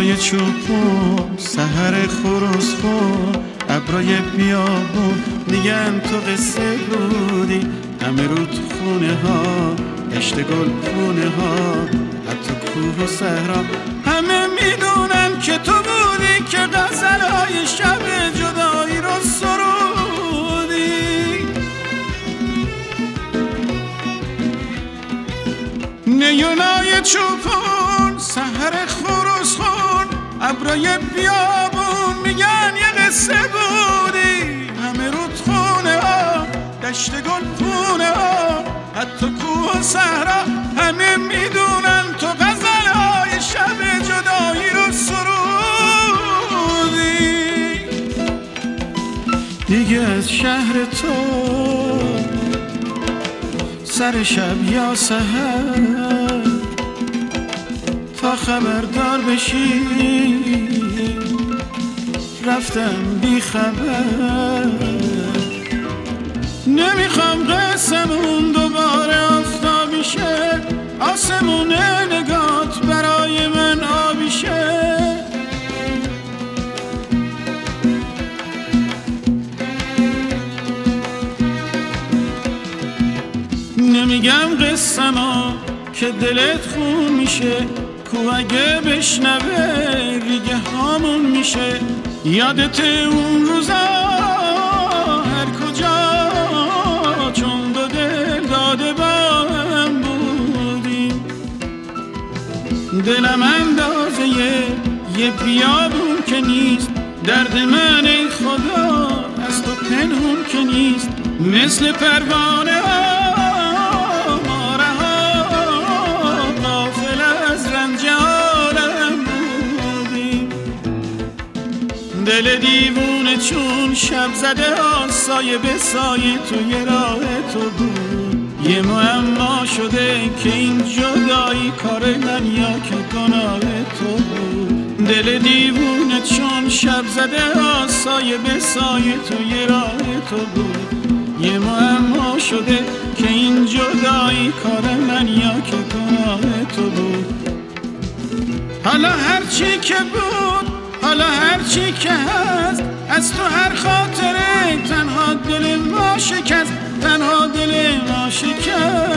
نیونای چوبون، سحر خروس خون، ابرای بیابون میگن تو قصه بودی. همه رو تو خونه ها، اشت گل خونه ها، حتی کوه و صحرا همه میدونن که تو بودی که غزلهای شب جدایی رو سرودی. نیونای چوبون، سحر خروس خون، ابرای بیابون میگن یه قصه بودی. همه رود خونه ها، دشت گل خونه ها، حتی کوه و صحرا همه میدونن تو غزلهای شب جدایی رو سرودی. دیگه از شهر تو سر شب یا سحر تا خبردار بشی رفتم بی خبر. نمیخوام قسمون دوباره آفتابی شه، آسمون نگات برای من آبی شه. نمیگم قسمو که دلت خون میشه، کو اگه بشنوه ریگه هامون میشه. یادت اون روزا هر کجا چون دو دل داده با هم بودیم. دلم اندازه یه بیابون که نیست، درد من ای خدا از تو پنهون که نیست. مثل پروانه ها دل دیوونه چون شب زده ها، سایه به سایه توی راه تو بود. یه معما شده که این جدایی کار من یا که گناه تو بود. دل دیوونه چون شب زده ها، سایه به سایه توی راه تو بود. یه معما شده که این جدایی کار من یا که گناه تو بود. حالا هرچی که بود، حالا هرچی که هست، از تو هر خاطره تنها دل ما شکست، تنها دل ما شکست.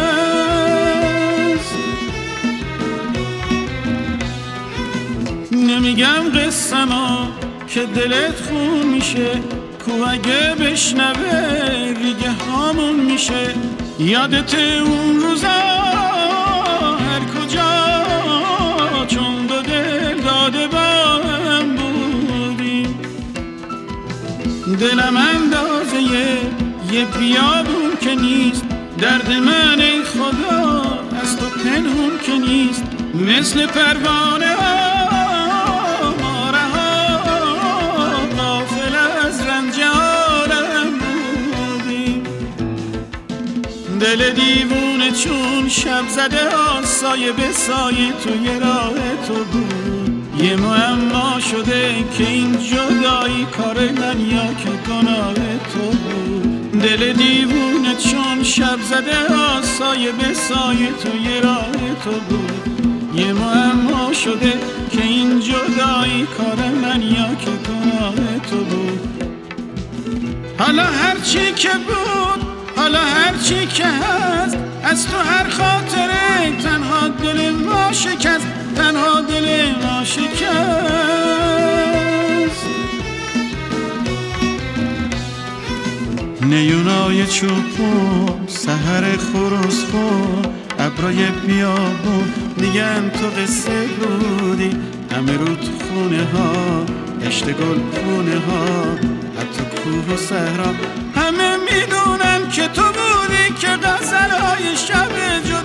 نمیگم قسمو که دلت خون میشه، کو اگه بشنوه ریگه هامون میشه. یادت اون روزا هر کجا چون دو دل داده با هم بودیم. دلم اندازه یه بیابون که نیست، درد من ای خدا از تو پنهون که نیست. مثل پروانه ها ماره ها غافل از رنج عالم بودیم. دل دیوونه چون شب زده ها، سایه به سایه توی راه تو بود. یه معما شده که این جدایی کار من یا که گناه تو بود. دل دیوونه چون شب زده ها، سایه به سایه توی راه تو بود. یه معما شده که این جدایی کار من یا که گناه تو بود. حالا هرچی که بود، حالا هرچی که هست، از تو هر خاطره تنها دل ما شکست، تنها دل ما شکست. نیونای چوبون، سحر خروس خون، ابرای بیابون میگن تو قصه بودی. همه رو تو خونه ها، اشت گل خونه ها، حتی کوه و صحرا همه میدونن که تو بودی که غزلهای شب